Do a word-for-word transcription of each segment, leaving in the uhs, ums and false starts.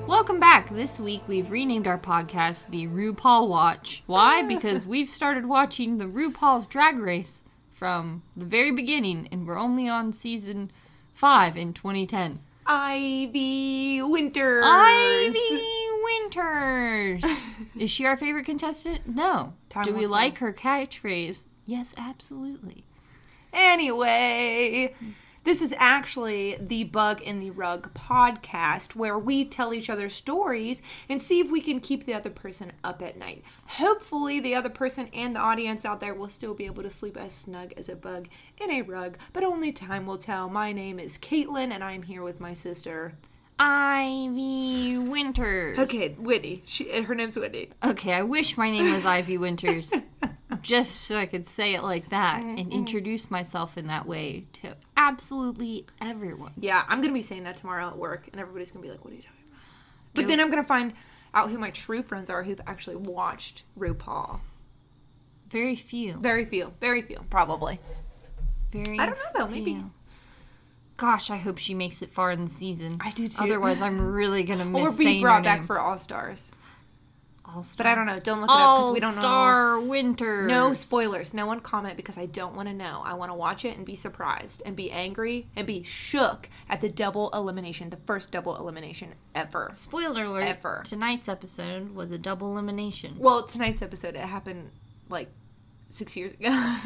Welcome back. This week we've renamed our podcast the RuPaul Watch. Why? Because we've started watching the RuPaul's Drag Race from the very beginning, and we're only on season five in twenty ten. Ivy Winters. Ivy Winters. Is she our favorite contestant? No. Time Do we will like tell. her catchphrase? Yes, absolutely. Anyway, this is actually the Bug in the Rug podcast where we tell each other stories and see if we can keep the other person up at night. Hopefully, the other person and the audience out there will still be able to sleep as snug as a bug in a rug, but only time will tell. My name is Caitlin, and I'm here with my sister, Ivy Winters. Okay, Whitney. She, her name's Whitney. Okay, I wish my name was Ivy Winters. Just so I could say it like that and introduce myself in that way to absolutely everyone. Yeah, I'm going to be saying that tomorrow at work, and everybody's going to be like, what are you talking about? But then I'm going to find out who my true friends are who've actually watched RuPaul. Very few. Very few. Very few, probably. Very I don't know, though. Maybe. few. Gosh, I hope she makes it far in the season. I do, too. Otherwise, I'm really going to miss Or be saying brought her back name. for All-Stars. All-Star. But I don't know. Don't look it up because we don't know. All-Star Winters. No spoilers. No one comment because I don't want to know. I want to watch it and be surprised and be angry and be shook at the double elimination, the first double elimination ever. Spoiler alert. Ever. Tonight's episode was a double elimination. Well, tonight's episode, it happened like six years ago.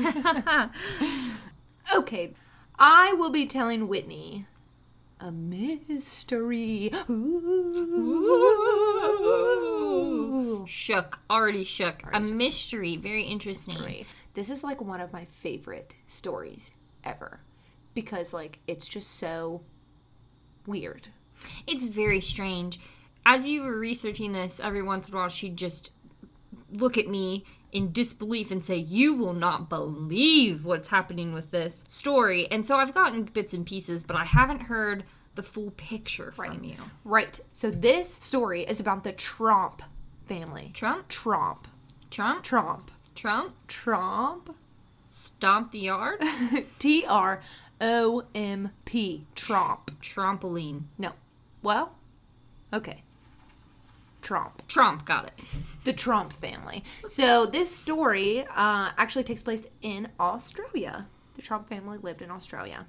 Okay. I will be telling Whitney a mystery. Ooh. Shook. Already shook. Already a shook. mystery. Very interesting. Mystery. This is like one of my favorite stories ever because like it's just so weird. It's very strange. As you were researching this, every once in a while she'd just look at me in disbelief and say, you will not believe what's happening with this story. And so I've gotten bits and pieces, but I haven't heard the full picture from Right. you. Right. So this story is about the Tromp family. Trump? Tromp. Trump? Tromp. Trump? Tromp. Stomp the yard? T R O M P. Tromp. Trampoline. No. Well, okay. Tromp. Trump, got it. The Tromp family. So this story uh, actually takes place in Australia. The Tromp family lived in Australia.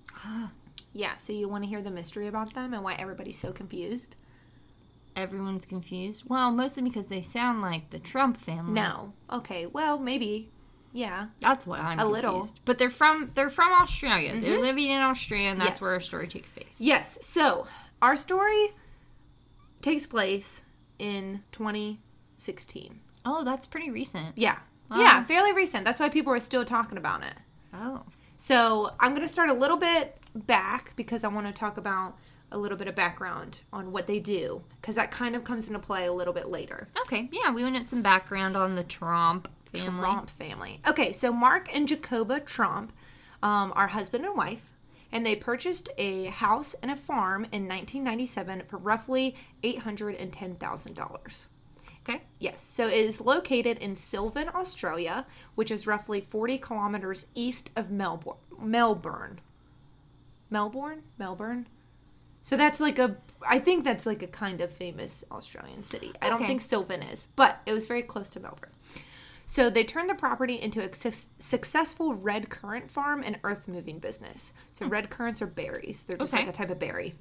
Yeah, so you want to hear the mystery about them and why everybody's so confused? Everyone's confused. Well, mostly because they sound like the Trump family. No. Okay, well, maybe. Yeah. That's why I'm A confused. little. But they're from they're from Australia. They're living in Australia, and that's Yes. where our story takes place. Yes. So our story takes place in twenty sixteen. Oh, that's pretty recent. Yeah. Wow. Yeah, fairly recent. That's why people are still talking about it. Oh. So I'm going to start a little bit back because I want to talk about a little bit of background on what they do because that kind of comes into play a little bit later. Okay. Yeah, we wanted some background on the Trump family. Tromp family. Okay, so Mark and Jacoba Tromp um, are husband and wife, and they purchased a house and a farm in nineteen ninety-seven for roughly eight hundred ten thousand dollars. Okay. Yes, so it is located in Sylvan, Australia, which is roughly forty kilometers east of Melbourne. Melbourne. Melbourne? Melbourne? So that's like a, I think that's like a kind of famous Australian city. I don't Okay. think Sylvan is, but it was very close to Melbourne. So they turned the property into a su- successful red currant farm and earth moving business. So red currants are berries. They're just Okay. like a type of berry.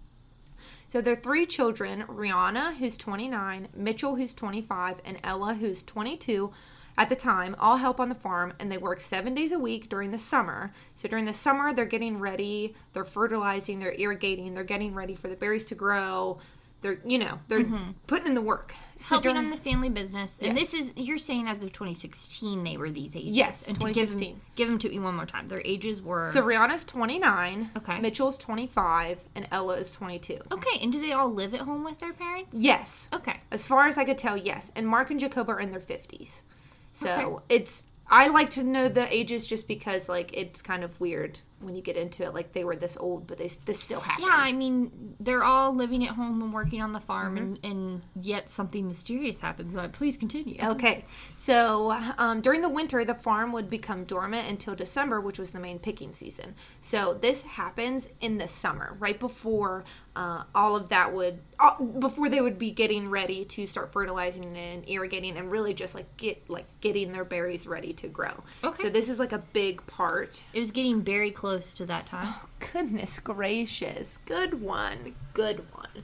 So their three children, Rihanna, who's twenty-nine, Mitchell, who's twenty-five, and Ella, who's twenty-two, at the time, all help on the farm, and they work seven days a week during the summer. So during the summer, they're getting ready, they're fertilizing, they're irrigating, they're getting ready for the berries to grow. They're, you know, they're putting in the work. So Helping during- on the family business. And Yes. this is, you're saying as of twenty sixteen they were these ages. Yes, and to twenty sixteen. Give them, give them to me one more time. Their ages were... So Rihanna's twenty-nine, Okay. Mitchell's twenty-five, and Ella is twenty-two. Okay, and do they all live at home with their parents? Yes. Okay. As far as I could tell, yes. And Mark and Jacob are in their fifties. So Okay. it's, I like to know the ages just because, like, it's kind of weird when you get into it. Like, they were this old, but they this still happened. Yeah, I mean, they're all living at home and working on the farm, mm-hmm. and, and yet something mysterious happens. Like, please continue. Okay. So, um, during the winter, the farm would become dormant until December, which was the main picking season. So, this happens in the summer, right before uh, all of that would, uh, before they would be getting ready to start fertilizing and irrigating and really just, like, get like getting their berries ready to grow. Okay. So, this is, like, a big part. It was getting very close to that time. Oh, goodness gracious. Good one. Good one.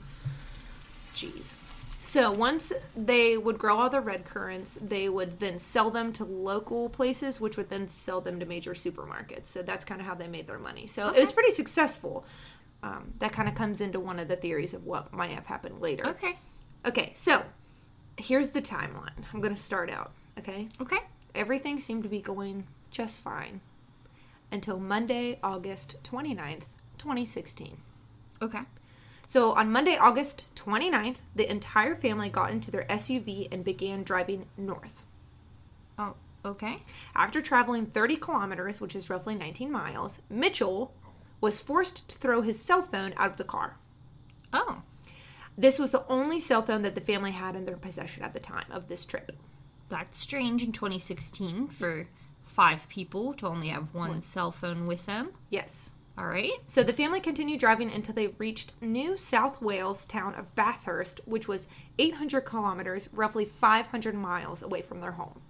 Jeez. So once they would grow all the red currants, they would then sell them to local places, which would then sell them to major supermarkets. So that's kind of how they made their money. So okay. It was pretty successful. Um, that kind of comes into one of the theories of what might have happened later. Okay. Okay, so here's the timeline. I'm going to start out, okay? Okay. Everything seemed to be going just fine until Monday, August twenty-ninth, twenty sixteen. Okay. So on Monday, August twenty-ninth, the entire family got into their S U V and began driving north. Oh, okay. After traveling thirty kilometers, which is roughly nineteen miles, Mitchell was forced to throw his cell phone out of the car. Oh. This was the only cell phone that the family had in their possession at the time of this trip. That's strange in twenty sixteen for five people to only have one, one. cell phone with them. Yes. All right. So the family continued driving until they reached New South Wales town of Bathurst, which was eight hundred kilometers, roughly five hundred miles away from their home.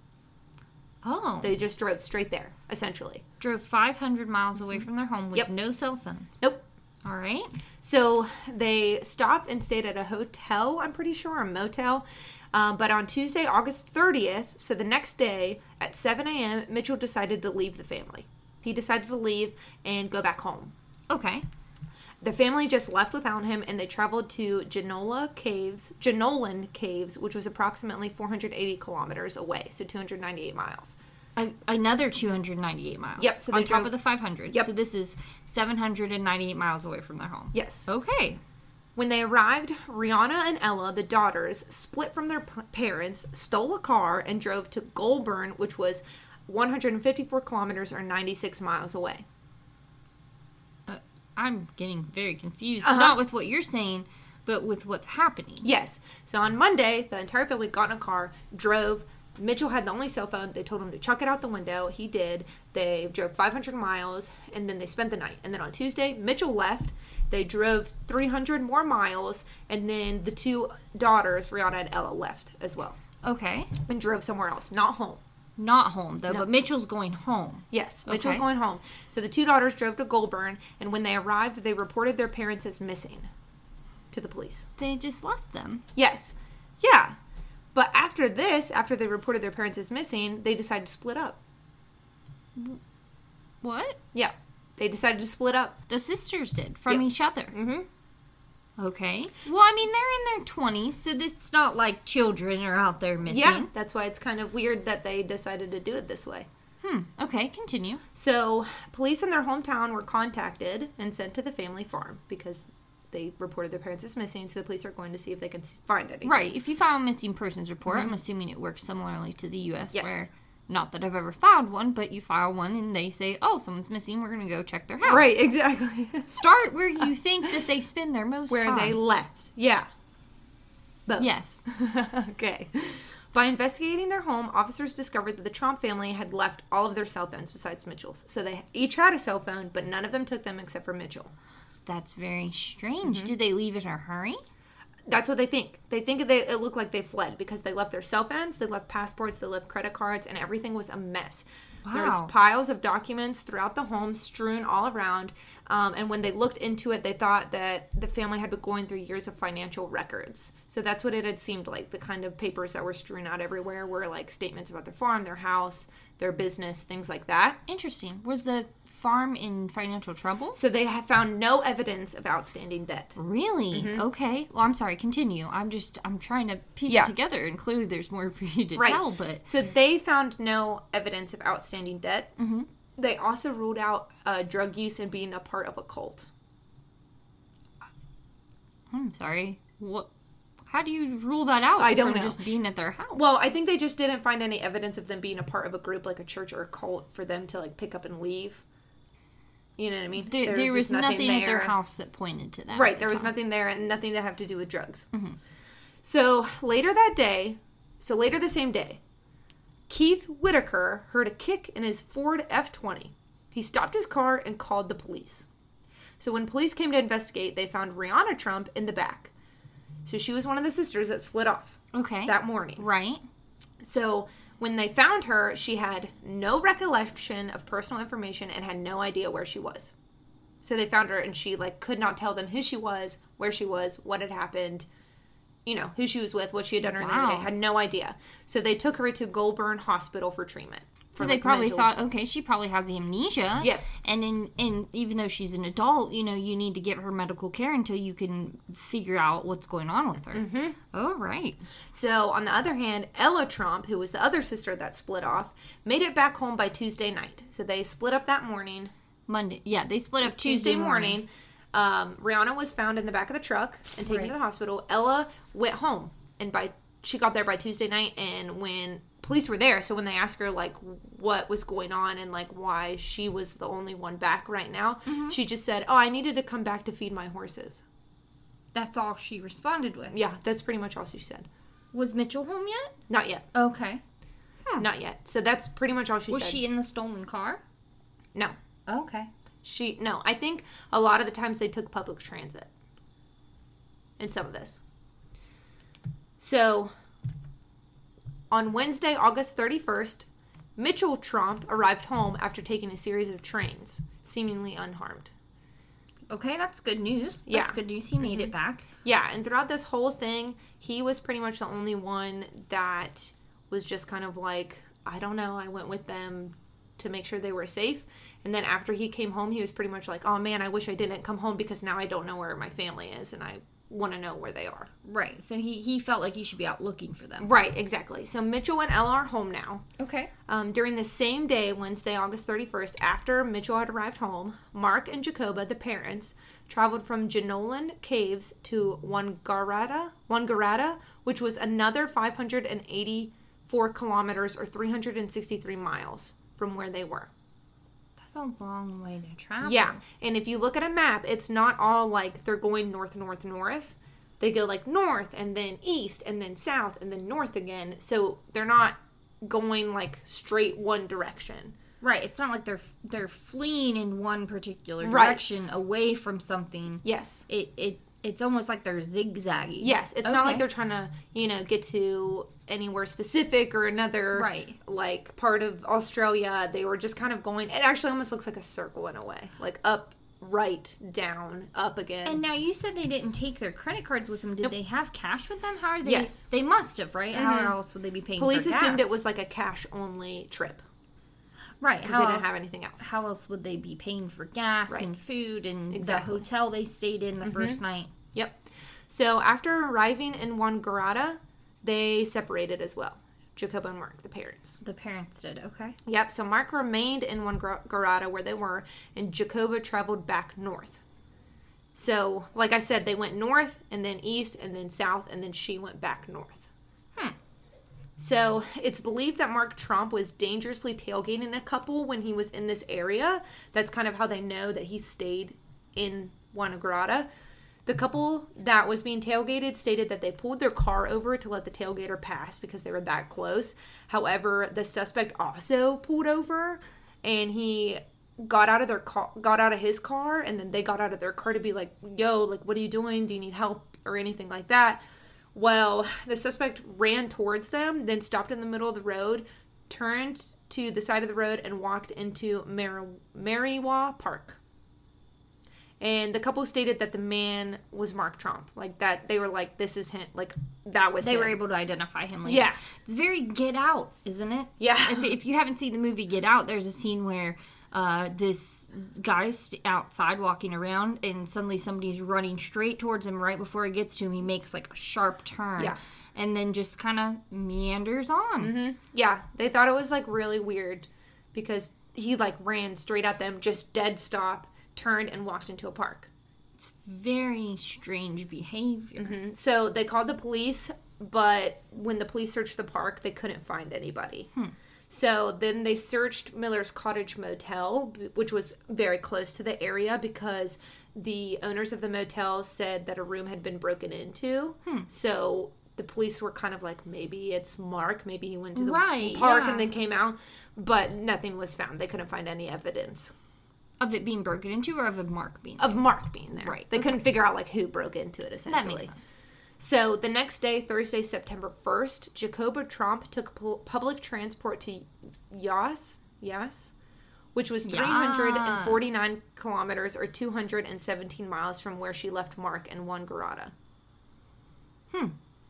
Oh. They just drove straight there, essentially. Drove five hundred miles away from their home with yep. no cell phones. Nope. All right. So they stopped and stayed at a hotel, I'm pretty sure, a motel. Um, but on Tuesday, August thirtieth, so the next day, at seven a.m., Mitchell decided to leave the family. He decided to leave and go back home. Okay. The family just left without him, and they traveled to Genola Caves, Jenolan Caves, which was approximately four hundred eighty kilometers away, so two hundred ninety-eight miles. A- another two hundred ninety-eight miles. Yep. So they on top drove, of the five hundred. Yep. So this is seven hundred ninety-eight miles away from their home. Yes. Okay. When they arrived, Rihanna and Ella, the daughters, split from their p- parents, stole a car, and drove to Goulburn, which was one hundred fifty-four kilometers or ninety-six miles away. Uh, I'm getting very confused. Uh-huh. Not with what you're saying, but with what's happening. Yes. So on Monday, the entire family got in a car, drove. Mitchell had the only cell phone. They told him to chuck it out the window. He did. They drove five hundred miles, and then they spent the night. And then on Tuesday, Mitchell left. They drove three hundred more miles, and then the two daughters, Rihanna and Ella, left as well. Okay. And drove somewhere else, not home. Not home, though, No. but Mitchell's going home. Yes, Mitchell's Okay. going home. So the two daughters drove to Goulburn, and when they arrived, they reported their parents as missing to the police. They just left them. Yes. Yeah. But after this, after they reported their parents as missing, they decided to split up. What? Yeah. They decided to split up. The sisters did, from Yep. each other. Mm-hmm. Okay. Well, I mean, they're in their twenties, so this is not like children are out there missing. Yeah, that's why it's kind of weird that they decided to do it this way. Hmm. Okay, continue. So, police in their hometown were contacted and sent to the family farm because they reported their parents as missing, so the police are going to see if they can find anything. Right. If you file a missing persons report, Mm-hmm. I'm assuming it works similarly to the U S Yes. where, not that I've ever filed one, but you file one and they say, oh, someone's missing, we're going to go check their house. Right, exactly. Start where you think that they spend their most Where time. they left. Yeah. Both. Yes. Okay. By investigating their home, officers discovered that the Trump family had left all of their cell phones besides Mitchell's. So they each had a cell phone, but none of them took them except for Mitchell. That's very strange. Mm-hmm. Did they leave in a hurry? That's what they think. They think they, it looked like they fled because they left their cell phones, they left passports, they left credit cards, and everything was a mess. Wow. There's piles of documents throughout the home strewn all around. Um, and when they looked into it, they thought that the family had been going through years of financial records. So that's what it had seemed like. The kind of papers that were strewn out everywhere were like statements about their farm, their house, their business, things like that. Interesting. Was the farm in financial trouble? So they have found no evidence of outstanding debt. Really? Mm-hmm. Okay. Well, I'm sorry. Continue. I'm just, I'm trying to piece Yeah. it together, and clearly there's more for you to Right. tell, but... So they found no evidence of outstanding debt. Mm-hmm. They also ruled out uh, drug use and being a part of a cult. I'm sorry. What? How do you rule that out I don't from know. just being at their house? Well, I think they just didn't find any evidence of them being a part of a group like a church or a cult for them to like pick up and leave. You know what I mean? There, there there was, was nothing, nothing at their there. house that pointed to that. Right, at there the was time. nothing there and nothing to have to do with drugs. Mm-hmm. So later that day, so later the same day, Keith Whitaker heard a kick in his Ford F twenty. He stopped his car and called the police. So when police came to investigate, they found Rihanna Trump in the back. So she was one of the sisters that split off Okay. that morning. Right. So when they found her, she had no recollection of personal information and had no idea where she was. So they found her and she like could not tell them who she was, where she was, what had happened, you know, who she was with, what she had done during the Wow. day. Had no idea. So they took her to Goulburn Hospital for treatment. For, So they like, probably mental- thought, okay, she probably has amnesia. Yes. And in, and even though she's an adult, you know, you need to give her medical care until you can figure out what's going on with her. Mm-hmm. Oh, right. So on the other hand, Ella Trump, who was the other sister that split off, made it back home by Tuesday night. So they split up that morning. Monday. Yeah, they split up Tuesday, Tuesday morning. Um, Rihanna was found in the back of the truck and taken Right. to the hospital. Ella went home, and by she got there by Tuesday night. And when police were there, so when they asked her like what was going on and like why she was the only one back right now, Mm-hmm. she just said, "Oh, I needed to come back to feed my horses." That's all she responded with. Yeah, that's pretty much all she said. Was Mitchell home yet? Not yet, Okay. not yet. So that's pretty much all she Was said. she in the stolen car? No, Okay. she no. I think a lot of the times they took public transit. In some of this. So, on Wednesday, August thirty-first, Mitchell Trump arrived home after taking a series of trains, seemingly unharmed. Okay, that's good news. That's Yeah. good news. He made it back. Yeah, and throughout this whole thing, he was pretty much the only one that was just kind of like, I don't know, I went with them to make sure they were safe. And then after he came home, he was pretty much like, oh man, I wish I didn't come home because now I don't know where my family is and I want to know where they are. Right. So he, he felt like he should be out looking for them. Right, exactly. So Mitchell and Ella are home now. Okay. Um, during the same day, Wednesday, August thirty-first, after Mitchell had arrived home, Mark and Jacoba, the parents, traveled from Jenolan Caves to Wangaratta, Wangaratta, which was another five hundred eighty-four kilometers or three hundred sixty-three miles from where they were. That's a long way to travel. Yeah, and if you look at a map, it's not all like they're going north, north, north. They go like north and then east and then south and then north again. So they're not going like straight one direction. Right. It's not like they're they're fleeing in one particular Right. direction away from something. Yes. It it it's almost like they're zigzagging. Yes, it's not like Okay. they're trying to, you know, get to anywhere specific or another Right. like part of Australia. They were just kind of going. It actually almost looks like a circle in a way, like up, right, down, up again. And now you said they didn't take their credit cards with them. Did Nope. they have cash with them? How are they? Yes. They must have, right? How else would they be paying Police for gas? assumed it was like a cash only trip right. because How they didn't else, have anything else. how else would they be paying for gas Right. and food and Exactly. the hotel they stayed in the first night? Yep. So after arriving in Wangaratta, they separated as well. Jacoba and Mark, the parents. The parents did. Okay. Yep. So Mark remained in Wangaratta where they were, and Jacoba traveled back north. So, like I said, they went north and then east and then south, and then she went back north. Hmm. So it's believed that Mark Trump was dangerously tailgating a couple when he was in this area. That's kind of how they know that he stayed in Wangaratta. The couple that was being tailgated stated that they pulled their car over to let the tailgater pass because they were that close. However, the suspect also pulled over and he got out of their car, got out of his car, and then they got out of their car to be like, yo, like, what are you doing? Do you need help or anything like that? Well, the suspect ran towards them, then stopped in the middle of the road, turned to the side of the road, and walked into Mar- Mariwa Park. And the couple stated that the man was Mark Trump. Like, that, they were like, this is him. Like, that was They him. were able to identify him later. Yeah. It's very Get Out, isn't it? Yeah. If, if you haven't seen the movie Get Out, there's a scene where uh, this guy's st- outside walking around and suddenly somebody's running straight towards him. Right before he gets to him, he makes like a sharp turn. Yeah. And then just kind of meanders on. Mm-hmm. Yeah, they thought it was, like, really weird because he, like, ran straight at them, just dead stop, turned, and walked into a park. It's very strange behavior. Mm-hmm. So they called the police, but when the police searched the park, they couldn't find anybody. Hmm. So then they searched Miller's Cottage Motel, which was very close to the area, because the owners of the motel said that a room had been broken into. Hmm. So the police were kind of like, maybe it's Mark. Maybe he went to the right, park yeah. and then came out. But nothing was found. They couldn't find any evidence. Of it being broken into, or of a Mark being there? Of Mark being there. Right. They okay. couldn't figure out, like, who broke into it, essentially. That makes sense. So the next day, Thursday, September first, Jacoba Tromp took pu- public transport to Yas, Yas, which was three hundred forty-nine yes. kilometers or two hundred seventeen miles from where she left Mark in Wangaratta. Hmm.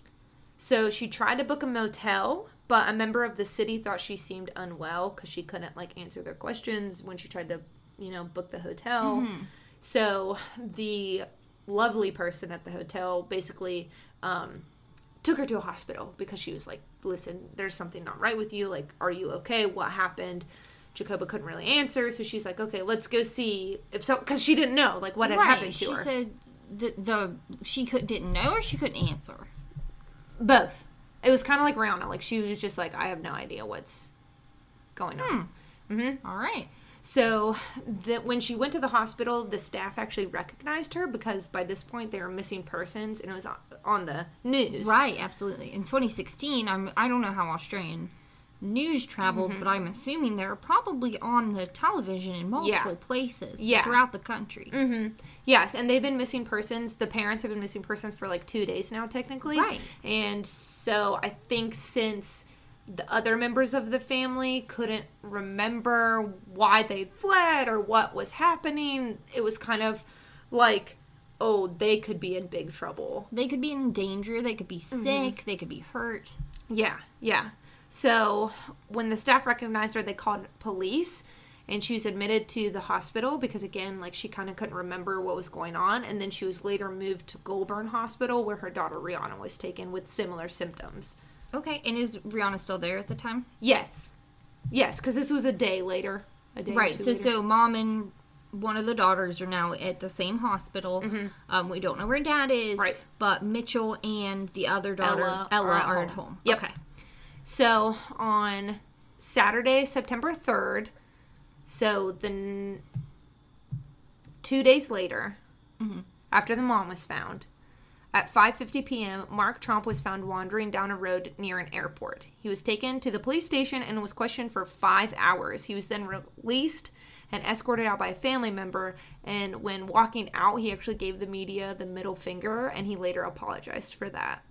So she tried to book a motel, but a member of the city thought she seemed unwell because she couldn't, like, answer their questions when she tried to, you know, book the hotel. Mm-hmm. So the lovely person at the hotel basically um, took her to a hospital because she was like, listen, there's something not right with you. Like, are you okay? What happened? Jacoba couldn't really answer. So she's like, okay, let's go see if so, because she didn't know, like, what had right. happened to she her. She said the, the she could, didn't know, or she couldn't answer? Both. It was kind of like Rihanna. Like, she was just like, I have no idea what's going on. Hmm. Mm-hmm. All right. So that when she went to the hospital, the staff actually recognized her because by this point they were missing persons and it was on the news. Right, absolutely. In twenty sixteen, I'm, I don't know how Australian news travels, mm-hmm. but I'm assuming they're probably on the television in multiple yeah. places yeah. throughout the country. Mm-hmm. Yes, and they've been missing persons. The parents have been missing persons for like two days now, technically. Right. And so I think since the other members of the family couldn't remember why they'd fled or what was happening, it was kind of like, oh, they could be in big trouble. They could be in danger. They could be sick. Mm-hmm. They could be hurt. Yeah, yeah. So when the staff recognized her, they called police, and she was admitted to the hospital because, again, like, she kind of couldn't remember what was going on. And then she was later moved to Goulburn Hospital where her daughter Rihanna was taken with similar symptoms. Okay, and is Rihanna still there at the time? Yes. Yes, because this was a day later. A day right, so later. so mom and one of the daughters are now at the same hospital. Mm-hmm. Um, we don't know where dad is. Right. But Mitchell and the other daughter, Ella, Ella are, at, are home. at home. Yep. Okay. So on Saturday, September third, so the n- two days later, mm-hmm. after the mom was found, at five fifty p.m., Mark Tromp was found wandering down a road near an airport. He was taken to the police station and was questioned for five hours. He was then released and escorted out by a family member. And when walking out, he actually gave the media the middle finger, and he later apologized for that.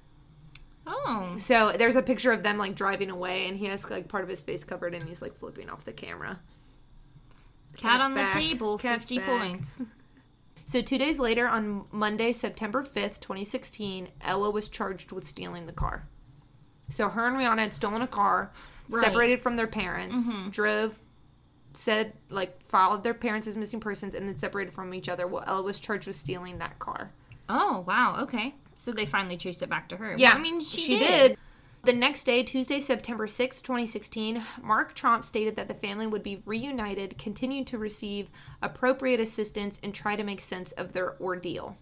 Oh. So there's a picture of them, like, driving away, and he has, like, part of his face covered, and he's, like, flipping off the camera. Cat on back. the table, Cat's fifty back. points. So two days later, on Monday, September fifth, twenty sixteen, Ella was charged with stealing the car. So her and Rihanna had stolen a car, right. separated from their parents, mm-hmm. drove, said, like, filed their parents as missing persons, and then separated from each other. Well, Ella was charged with stealing that car. Oh, wow, okay. So they finally traced it back to her. Yeah, well, I mean, she, she did. did. The next day, Tuesday, September sixth, twenty sixteen, Mark Tromp stated that the family would be reunited, continue to receive appropriate assistance, and try to make sense of their ordeal.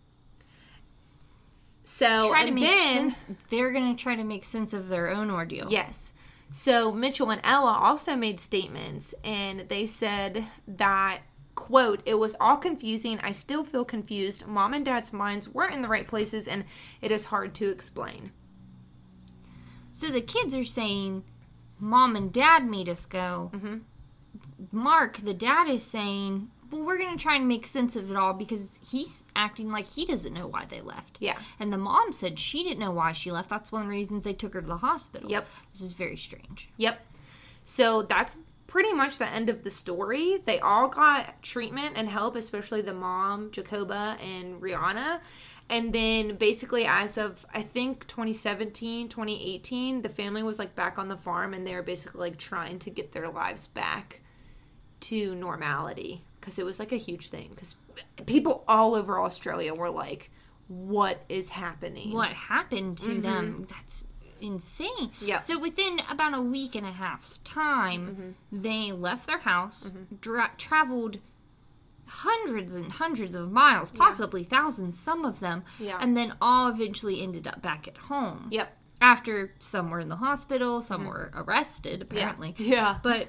So, try to and make then... sense. They're going to try to make sense of their own ordeal. Yes. So, Mitchell and Ella also made statements, and they said that, quote, "It was all confusing. I still feel confused. Mom and Dad's minds weren't in the right places, and it is hard to explain." So the kids are saying, Mom and Dad made us go. Mm-hmm. Mark, the dad, is saying, well, we're going to try and make sense of it all because he's acting like he doesn't know why they left. Yeah. And the mom said she didn't know why she left. That's one of the reasons they took her to the hospital. Yep. This is very strange. Yep. So that's pretty much the end of the story. They all got treatment and help, especially the mom, Jacoba, and Rihanna. And then basically as of, I think, twenty seventeen, twenty eighteen, the family was, like, back on the farm, and they were basically, like, trying to get their lives back to normality. Because it was, like, a huge thing. Because people all over Australia were like, what is happening? What happened to mm-hmm. them? That's insane. Yeah. So within about a week and a half's time, mm-hmm. they left their house, mm-hmm. dra- traveled hundreds and hundreds of miles, possibly yeah. thousands, some of them, yeah. and then all eventually ended up back at home. Yep. After some were in the hospital, some mm-hmm. were arrested, apparently. Yeah. yeah. But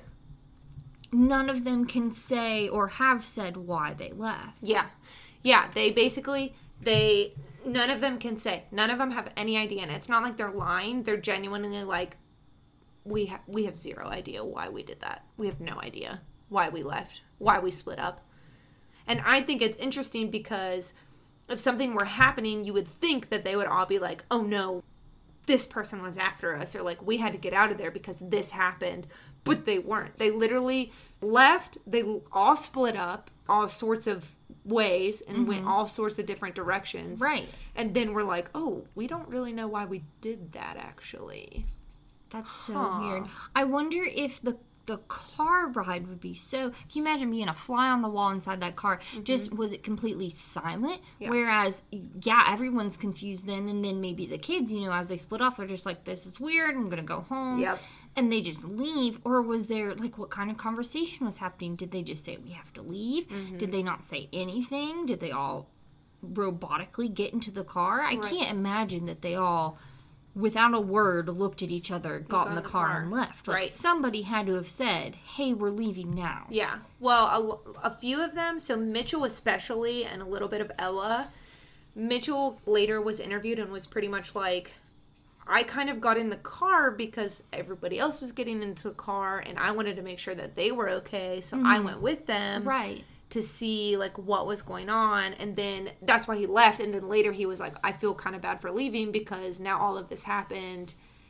none of them can say or have said why they left. Yeah. Yeah, they basically, they, none of them can say. None of them have any idea. And it's not like they're lying. They're genuinely like, we, ha- we have zero idea why we did that. We have no idea why we left, why we split up. And I think it's interesting because if something were happening, you would think that they would all be like, oh no, this person was after us, or like, we had to get out of there because this happened. But they weren't. They literally left. They all split up all sorts of ways and mm-hmm. went all sorts of different directions. Right. And then we're like, oh, we don't really know why we did that, actually. That's so huh. weird. I wonder if the the car ride would be so... Can you imagine being a fly on the wall inside that car? Mm-hmm. Just, was it completely silent? Yeah. Whereas, yeah, everyone's confused then, and then maybe the kids, you know, as they split off, they're just like, this is weird, I'm going to go home. Yep. And they just leave. Or was there, like, what kind of conversation was happening? Did they just say, we have to leave? Mm-hmm. Did they not say anything? Did they all robotically get into the car? I right. can't imagine that they all... without a word, looked at each other, got, got in the, the car, car and left. Like, right. somebody had to have said, hey, we're leaving now. Yeah. Well, a, a few of them, so Mitchell especially, and a little bit of Ella. Mitchell later was interviewed and was pretty much like, I kind of got in the car because everybody else was getting into the car, and I wanted to make sure that they were okay, so mm-hmm. I went with them. Right. To see, like, what was going on, and then that's why he left, and then later he was like, I feel kind of bad for leaving because now all of this happened,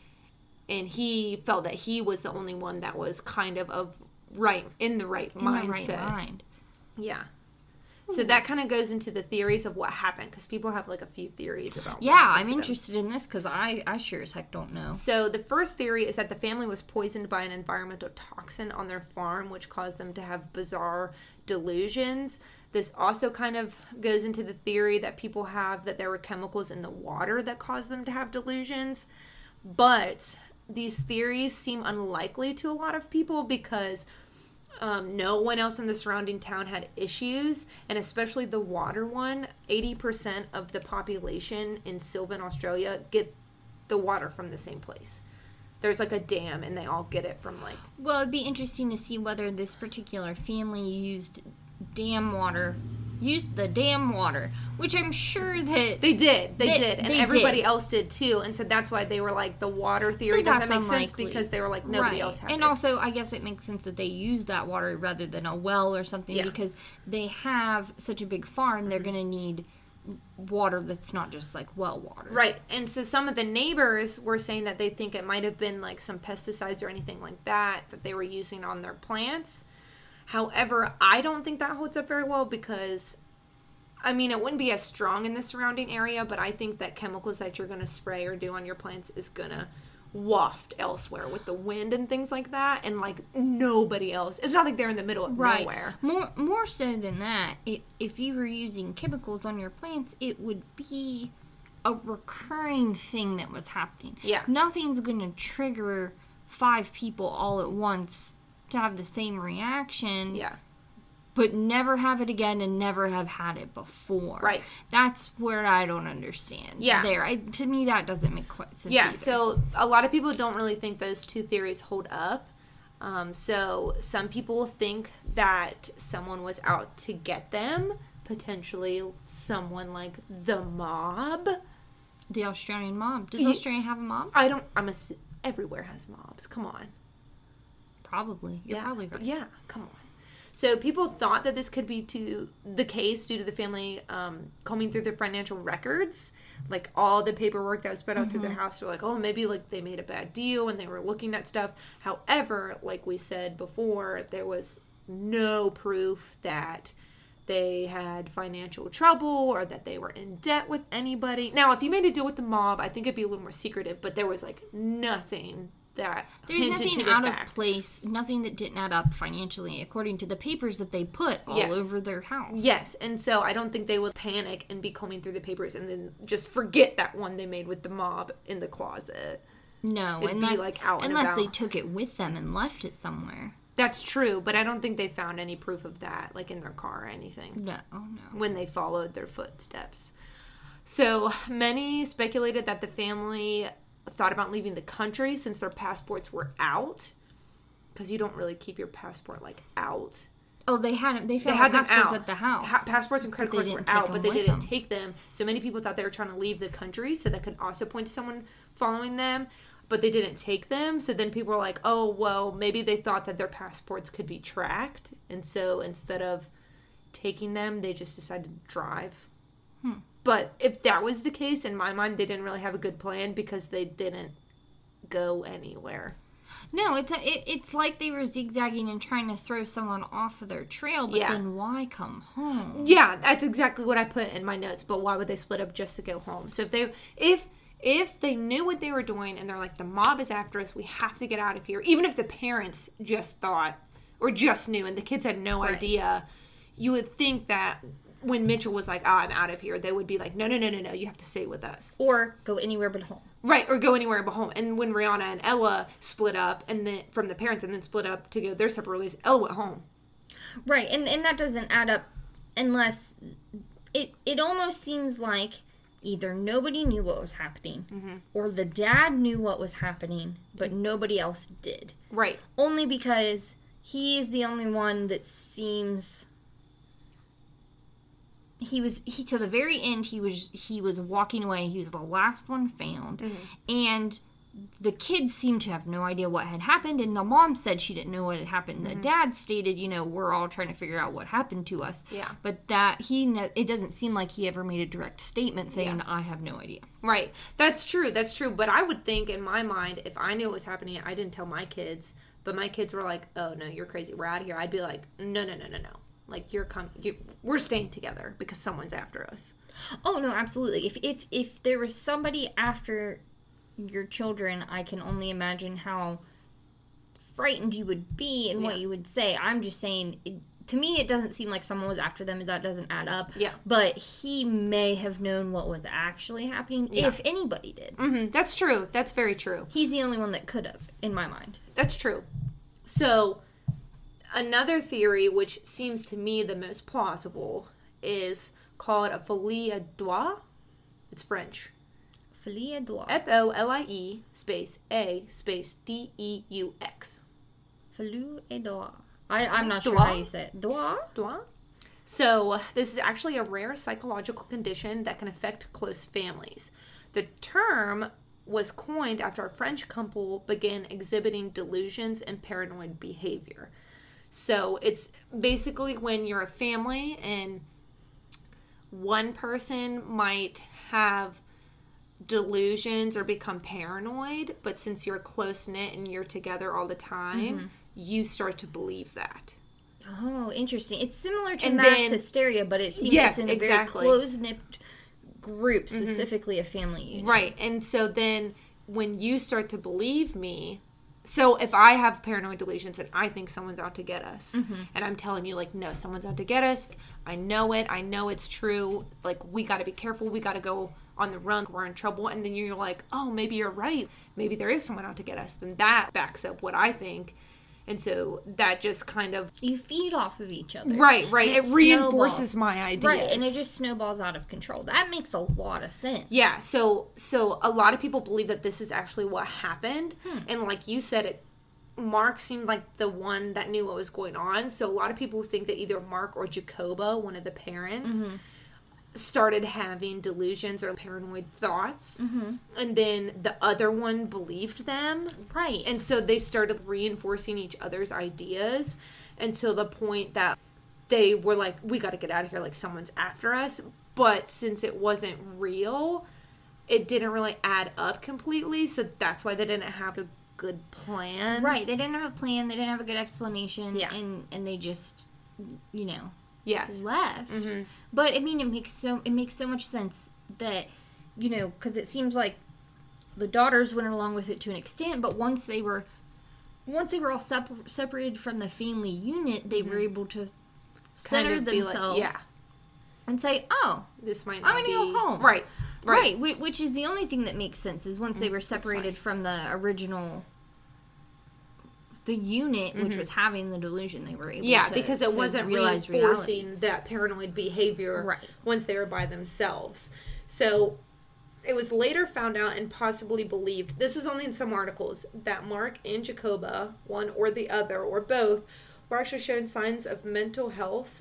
and he felt that he was the only one that was kind of of right, in the right in mindset. The right mind. Yeah. So that kind of goes into the theories of what happened, because people have, like, a few theories about yeah, what happened I'm to interested them. in this, because I, I sure as heck don't know. So the first theory is that the family was poisoned by an environmental toxin on their farm, which caused them to have bizarre delusions. This also kind of goes into the theory that people have that there were chemicals in the water that caused them to have delusions. But these theories seem unlikely to a lot of people because... Um, no one else in the surrounding town had issues, and especially the water one. eighty percent of the population in Sylvan, Australia, get the water from the same place. There's like a dam, and they all get it from like... Well, it'd be interesting to see whether this particular family used dam water... used the dam water, which I'm sure that... They did. They, they did. And they everybody did. else did, too. And so that's why they were like, the water theory so doesn't make unlikely. sense because they were like, nobody right. else had And this. also, I guess it makes sense that they use that water rather than a well or something yeah. because they have such a big farm, mm-hmm. they're going to need water that's not just like well water. Right. And so some of the neighbors were saying that they think it might have been like some pesticides or anything like that that they were using on their plants. However, I don't think that holds up very well because... I mean, it wouldn't be as strong in the surrounding area, but I think that chemicals that you're going to spray or do on your plants is going to waft elsewhere with the wind and things like that, and, like, nobody else. It's not like they're in the middle of right. nowhere. More more so than that, if, if you were using chemicals on your plants, it would be a recurring thing that was happening. Yeah. Nothing's going to trigger five people all at once to have the same reaction. Yeah. But never have it again and never have had it before. Right. That's where I don't understand. Yeah. There. I, to me, that doesn't make quite sense Yeah, either. So a lot of people don't really think those two theories hold up. Um, so some people think that someone was out to get them. Potentially someone like the mob. The Australian mob. Does Australia have a mob? I don't... I'm a... Everywhere has mobs. Come on. Probably. You're yeah. probably right. Yeah, come on. So people thought that this could be to the case due to the family um, combing through their financial records, like all the paperwork that was spread out mm-hmm. through their house. They're like, oh, maybe like they made a bad deal and they were looking at stuff. However, like we said before, there was no proof that they had financial trouble or that they were in debt with anybody. Now, if you made a deal with the mob, I think it'd be a little more secretive, but there was like nothing that There's hinted nothing to the out fact. of place, nothing that didn't add up financially, according to the papers that they put all yes. over their house. Yes, and so I don't think they would panic and be combing through the papers and then just forget that one they made with the mob in the closet. No, It'd unless, be like out and unless about. they took it with them and left it somewhere. That's true, but I don't think they found any proof of that, like in their car or anything. No, oh no. When they followed their footsteps. So many speculated that the family thought about leaving the country since their passports were out. Because you don't really keep your passport, like, out. Oh, they had them. They found they had passports them out. at the house. Ha- passports and credit cards were out, but they didn't them. take them. So many people thought they were trying to leave the country, so that could also point to someone following them. But they didn't take them. So then people were like, oh, well, maybe they thought that their passports could be tracked. And so instead of taking them, they just decided to drive. Hmm. But if that was the case, in my mind, they didn't really have a good plan because they didn't go anywhere. No, it's a, it, it's like they were zigzagging and trying to throw someone off of their trail, but yeah. then why come home? Yeah, that's exactly what I put in my notes. But why would they split up just to go home? So if they if if they knew what they were doing and they're like, the mob is after us, we have to get out of here. Even if the parents just thought or just knew and the kids had no right. idea, you would think that when Mitchell was like, oh, I'm out of here, they would be like, no, no, no, no, no, you have to stay with us. Or go anywhere but home. Right, or go anywhere but home. And when Rihanna and Ella split up and then from the parents and then split up to go their separate ways, Ella went home. Right, and, and that doesn't add up unless it it almost seems like either nobody knew what was happening mm-hmm. or the dad knew what was happening, but nobody else did. Right. Only because he is the only one that seems... He was he to the very end. He was he was walking away. He was the last one found, mm-hmm. and the kids seemed to have no idea what had happened. And the mom said she didn't know what had happened. Mm-hmm. The dad stated, you know, we're all trying to figure out what happened to us. Yeah. But that he it doesn't seem like he ever made a direct statement saying, yeah. I have no idea. Right. That's true. That's true. But I would think in my mind, if I knew what was happening, I didn't tell my kids. But my kids were like, "Oh no, you're crazy. We're out of here." I'd be like, "No, no, no, no, no." Like, you're coming, you, we're staying together because someone's after us. Oh, no, absolutely. If, if if there was somebody after your children, I can only imagine how frightened you would be and yeah. what you would say. I'm just saying, it, to me, it doesn't seem like someone was after them. That doesn't add up. Yeah. But he may have known what was actually happening, yeah. if anybody did. Mm-hmm. That's true. That's very true. He's the only one that could have, in my mind. That's true. So... Another theory, which seems to me the most plausible, is called a folie à deux. It's French. Folie à deux. F O L I E space A space D E U X. Folie à deux. I, I'm not sure Deux? how you say it. Deux? Deux. So, this is actually a rare psychological condition that can affect close families. The term was coined after a French couple began exhibiting delusions and paranoid behavior. So it's basically when you're a family and one person might have delusions or become paranoid, but since you're close-knit and you're together all the time, mm-hmm. you start to believe that. Oh, interesting. It's similar to and mass then, hysteria, but it seems yes, it's in a exactly. very close-knit group, specifically mm-hmm. a family unit. Right. And so then when you start to believe me... So if I have paranoid delusions and I think someone's out to get us, mm-hmm. and I'm telling you, like, no, someone's out to get us, I know it, I know it's true, like, we got to be careful, we got to go on the run, we're in trouble, and then you're like, oh, maybe you're right, maybe there is someone out to get us, then that backs up what I think, and so that just kind of... You feed off of each other. Right, right, it, it reinforces snowballs. my ideas. Right, and it just snowballs out of control. That makes a lot of sense. Yeah, so so a lot of people believe that this is actually what happened, hmm. and like you said, it Mark seemed like the one that knew what was going on. So a lot of people think that either Mark or Jacoba, one of the parents, mm-hmm. started having delusions or paranoid thoughts. Mm-hmm. And then the other one believed them. Right. And so they started reinforcing each other's ideas until the point that they were like, we got to get out of here, like someone's after us. But since it wasn't real, it didn't really add up completely. So that's why they didn't have a good plan. Right. They didn't have a plan. They didn't have a good explanation. Yeah. And, and they just, you know, yes. left. Mm-hmm. But, I mean, it makes so it makes so much sense that, you know, because it seems like the daughters went along with it to an extent, but once they were, once they were all separ- separated from the family unit, they mm-hmm. were able to center kind of themselves like, yeah. and say, oh, this might not I'm going to be... go home. Right. Right. Right, which is the only thing that makes sense, is once they were separated from the original, the unit, mm-hmm. which was having the delusion, they were able yeah, to Yeah, because it to wasn't realize reinforcing reality. That paranoid behavior right. once they were by themselves. So, it was later found out and possibly believed, this was only in some articles, that Mark and Jacoba, one or the other, or both, were actually showing signs of mental health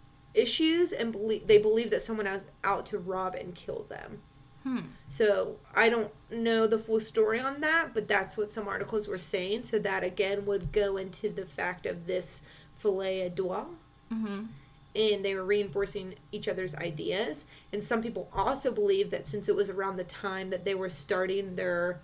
issues, and believe, they believe that someone was out to rob and kill them. Hmm. So I don't know the full story on that, but that's what some articles were saying. So that, again, would go into the fact of this filet à deux. Mm-hmm. And they were reinforcing each other's ideas. And some people also believe that since it was around the time that they were starting their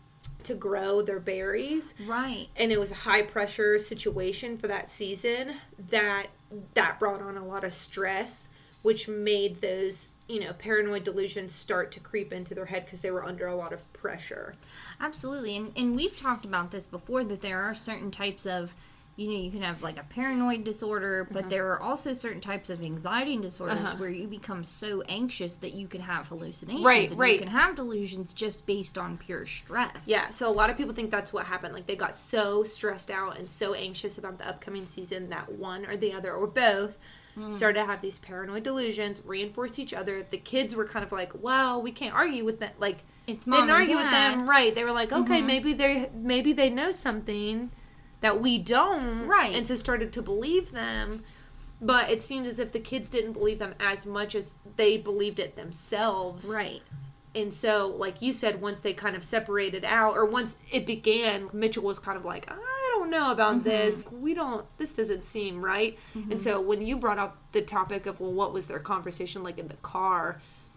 to grow their berries, right, and it was a high pressure situation for that season, that that brought on a lot of stress, which made those, you know, paranoid delusions start to creep into their head because they were under a lot of pressure. Absolutely. And and we've talked about this before, that there are certain types of, you know, you can have like a paranoid disorder, but uh-huh. there are also certain types of anxiety disorders uh-huh. where you become so anxious that you can have hallucinations. Right, and right. You can have delusions just based on pure stress. Yeah, so a lot of people think that's what happened. Like, they got so stressed out and so anxious about the upcoming season that one or the other or both mm. started to have these paranoid delusions, reinforced each other. The kids were kind of like, well, we can't argue with that. Like, it's they mom didn't argue and with dad. them. Right. They were like, okay, mm-hmm. maybe they maybe they know something that we don't, right? And so started to believe them, but it seems as if the kids didn't believe them as much as they believed it themselves, right? And so, like you said, once they kind of separated out, or once it began, Mitchell was kind of like, I don't know about mm-hmm. this. We don't. This doesn't seem right. Mm-hmm. And so, when you brought up the topic of, well, what was their conversation like in the car?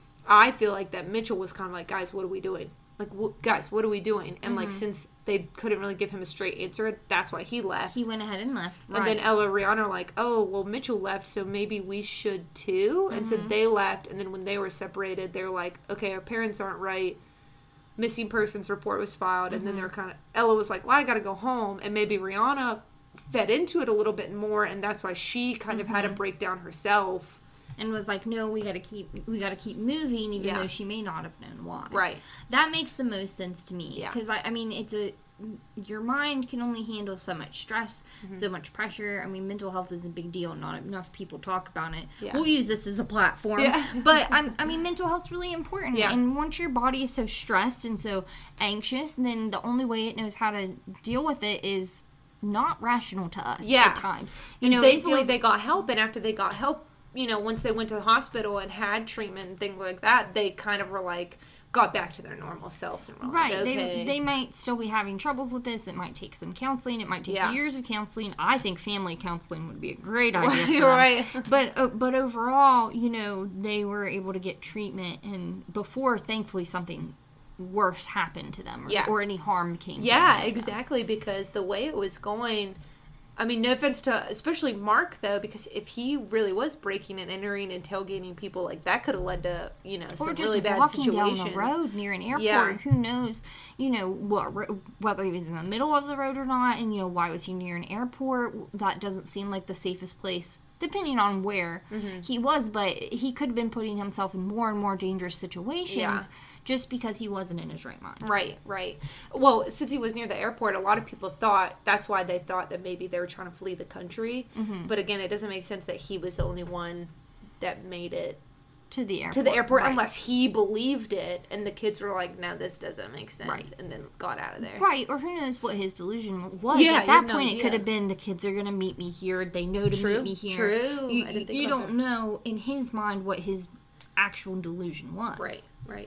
I feel like that Mitchell was kind of like, guys, what are we doing? Like, w- guys, what are we doing? And, mm-hmm. like, since they couldn't really give him a straight answer, that's why he left. He went ahead and left, right. And then Ella and Rihanna are like, oh, well, Mitchell left, so maybe we should too. Mm-hmm. And so they left, and then when they were separated, they're like, okay, our parents aren't right. Missing persons report was filed, and mm-hmm. then they're kind of, Ella was like, well, I gotta go home. And maybe Rihanna fed into it a little bit more, and that's why she kind mm-hmm. of had a breakdown herself. And was like, no, we gotta keep we gotta keep moving, even yeah. though she may not have known why. Right. That makes the most sense to me. Yeah. Because, I, I mean, it's a... your mind can only handle so much stress, mm-hmm. so much pressure. I mean, mental health is a big deal. Not enough people talk about it. Yeah. We'll use this as a platform. Yeah. But, I'm, I mean, mental health's really important. Yeah. And once your body is so stressed and so anxious, then the only way it knows how to deal with it is not rational to us yeah. at times. You know, thankfully, feels- they got help, and after they got help, you know, once they went to the hospital and had treatment and things like that, they kind of were like, got back to their normal selves and were right. like, okay. They, they might still be having troubles with this. It might take some counseling. It might take yeah. years of counseling. I think family counseling would be a great idea right, for them. right. But, uh, but overall, you know, they were able to get treatment, and before, thankfully, something worse happened to them, or, yeah. or any harm came to yeah, them. Yeah, exactly, because the way it was going... I mean, no offense to especially Mark, though, because if he really was breaking and entering and tailgating people, like, that could have led to, you know, some or just really bad walking situations. down the road near an airport. Yeah. Who knows, you know, what, whether he was in the middle of the road or not, and, you know, why was he near an airport? That doesn't seem like the safest place, depending on where mm-hmm. he was, but he could have been putting himself in more and more dangerous situations. Yeah. Just because he wasn't in his right mind. Right, right. Well, since he was near the airport, a lot of people thought, that's why they thought that maybe they were trying to flee the country. Mm-hmm. But again, it doesn't make sense that he was the only one that made it to the airport. To the airport, right. unless he believed it, and the kids were like, no, this doesn't make sense, right. and then got out of there. Right, or who knows what his delusion was. Yeah, At that no point, idea. it could have been, the kids are going to meet me here, they know to true, meet me here. True, You, I didn't think you about don't that. know, in his mind, what his actual delusion was. Right, right.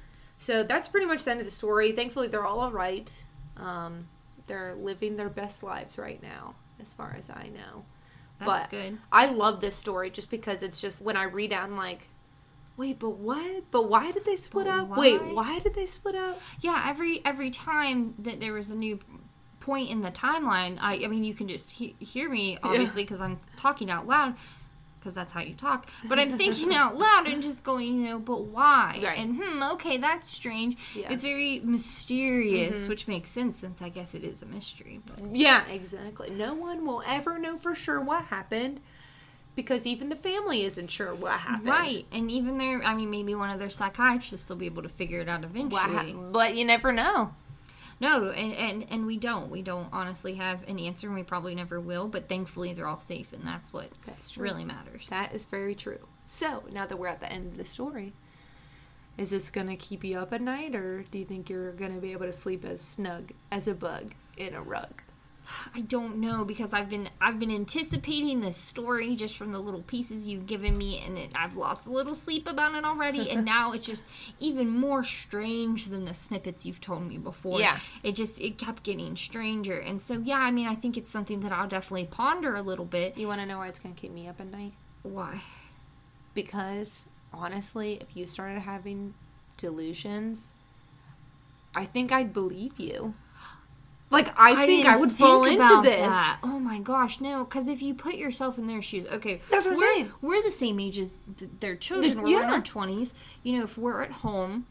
So that's pretty much the end of the story. Thankfully, they're all all right. Um, they're living their best lives right now, as far as I know. That's but good. I love this story just because it's just, when I read it, I'm like, wait, but what? But why did they split But up? why? Wait, why did they split up? Yeah, every every time that there was a new point in the timeline, I, I mean, you can just he- hear me, obviously, because yeah. I'm talking out loud, because that's how you talk, but I'm thinking out loud and just going, you know, but why? Right. And, hmm, okay, that's strange. Yeah. It's very mysterious, mm-hmm. which makes sense since I guess it is a mystery. But. Yeah, exactly. No one will ever know for sure what happened, because even the family isn't sure what happened. Right, and even their, I mean, maybe one of their psychiatrists will be able to figure it out eventually. Ha- but you never know. No, and, and, and we don't. We don't honestly have an answer, and we probably never will, but thankfully they're all safe, and that's what that's true. really matters. That is very true. So, now that we're at the end of the story, Is this going to keep you up at night, or do you think you're going to be able to sleep as snug as a bug in a rug? I don't know, because I've been I've been anticipating this story just from the little pieces you've given me, and it, I've lost a little sleep about it already, and now it's just even more strange than the snippets you've told me before. Yeah. It just, it kept getting stranger, and so, yeah, I mean, I think it's something that I'll definitely ponder a little bit. You want to know why it's going to keep me up at night? Why? Because, honestly, if you started having delusions, I think I'd believe you. Like, I, I think didn't I would think fall into about this. that. Oh my gosh, no, because if you put yourself in their shoes, okay, That's what I'm we're, saying. we're the same age as th- their children. The- we're in yeah. our twenties. You know, if we're at home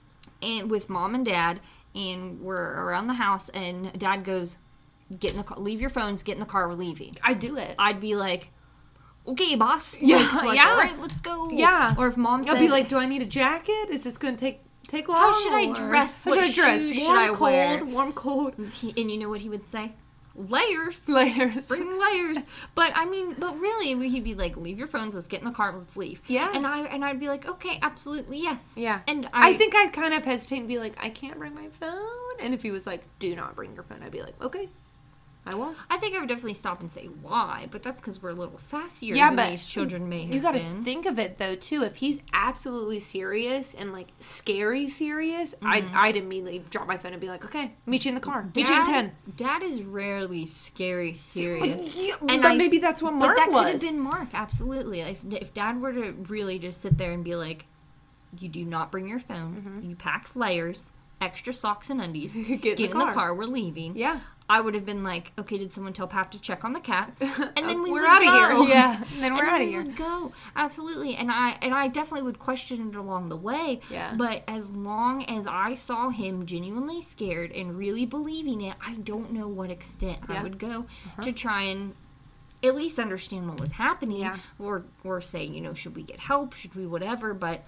and with mom and dad, and we're around the house, and dad goes, "Get in the car, leave your phones, get in the car, we're leaving." I do it. I'd be like, "Okay, boss." Yeah, like, like, yeah. All right, let's go. Yeah. Or if mom said, I'll be like, do I need a jacket? Is this going to take take long? How should I or- dress? How What should I dress? shoes should warm, I cold, wear? warm, cold. he, and you know what he would say? Layers. Layers. Bring layers. But I mean, but really, he'd be like, "Leave your phones. Let's get in the car. Let's leave." Yeah. And I and I'd be like, "Okay, absolutely, yes." Yeah. And I, I think I'd kind of hesitate and be like, I can't bring my phone. And if he was like, do not bring your phone, I'd be like, okay, I won't. I think I would definitely stop and say why, but that's because we're a little sassier Yeah, than but these children may have You got to been. think of it though too. If he's absolutely serious and like scary serious, Mm-hmm. I'd I'd immediately drop my phone and be like, okay, meet you in the car. Meet you in ten. Dad is rarely scary serious. But, yeah, And but I- maybe that's what But Mark that could have was. been Mark, absolutely. If, if Dad were to really just sit there and be like, "You do not bring your phone. Mm-hmm. You pack layers, extra socks and undies. Get in the car. We're leaving." Yeah. I would have been like, "Okay, did someone tell Pat to check on the cats?" And then we we're would out go. of here. Yeah. And then we're And out then of we here. would go. Absolutely. And I and I definitely would question it along the way. Yeah. But as long as I saw him genuinely scared and really believing it, I don't know what extent I Yeah. would go to try and at least understand what was happening. Yeah. Or or say, you know, should we get help? Should we whatever? But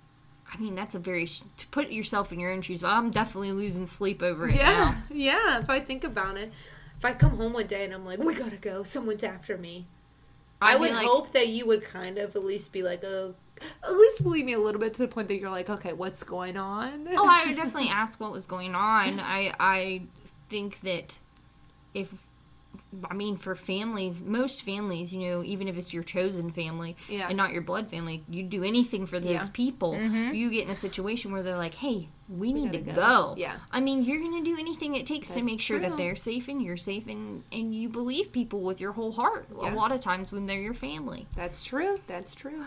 I mean, that's a very, to put yourself in your own shoes. Well, I'm definitely losing sleep over it Yeah. now. Yeah. If I think about it, if I come home one day and I'm like, we gotta go, someone's after me. I I'd be would like, hope that you would kind of at least be like, oh, at least believe me a little bit to the point that you're like, okay, what's going on? Oh, I would definitely ask what was going on. I I think that if, I mean, for families, most families, you know, even if it's your chosen family Yeah. and not your blood family, you'd do anything for those Yeah. people. You get in a situation where they're like, "Hey, we need to gotta go. go. Yeah. I mean, you're going to do anything it takes to That's make sure that true. they're safe and you're safe, and, and you believe people with your whole heart Yeah. a lot of times when they're your family. That's true. That's true.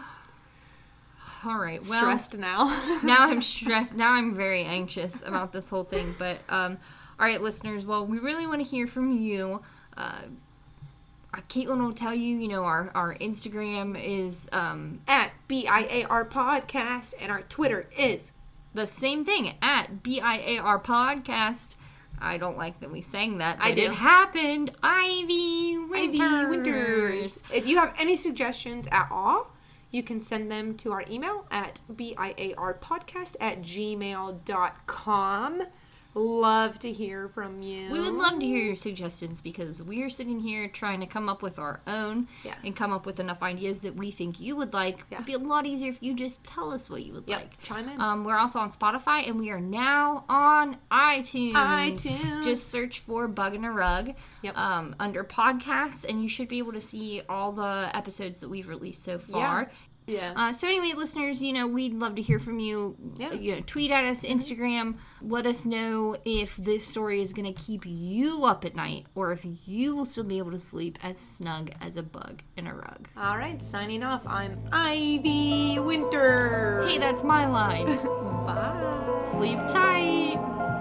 All right. Well, Stressed now. now I'm stressed. Now I'm very anxious about this whole thing. But, um, all right, listeners, well, we really want to hear from you. Uh, Caitlin will tell you, you know, our, our Instagram is um, At B I A R Podcast, and our Twitter is the same thing, at B I A R Podcast. I don't like that we sang that, but I do. it happened. Ivy Winters. Ivy Winters. If you have any suggestions at all, you can send them to our email at B I A R podcast at gmail dot com. Love to hear from you. We would love to hear your suggestions, because we are sitting here trying to come up with our own Yeah. and come up with enough ideas that we think you would like. Yeah. It'd be a lot easier if you just tell us what you would Yep. like. Chime in. Um, we're also on Spotify, and we are now on iTunes. iTunes. Just search for Bug in a Rug Yep. um, under podcasts, and you should be able to see all the episodes that we've released so far. Yeah. Uh, so anyway, listeners, you know, we'd love to hear from you. Yeah. You know, tweet at us, Instagram. Let us know if this story is going to keep you up at night, or if you will still be able to sleep as snug as a bug in a rug. All right, signing off. I'm Ivy Winters. Hey, that's my line. Bye. Sleep tight.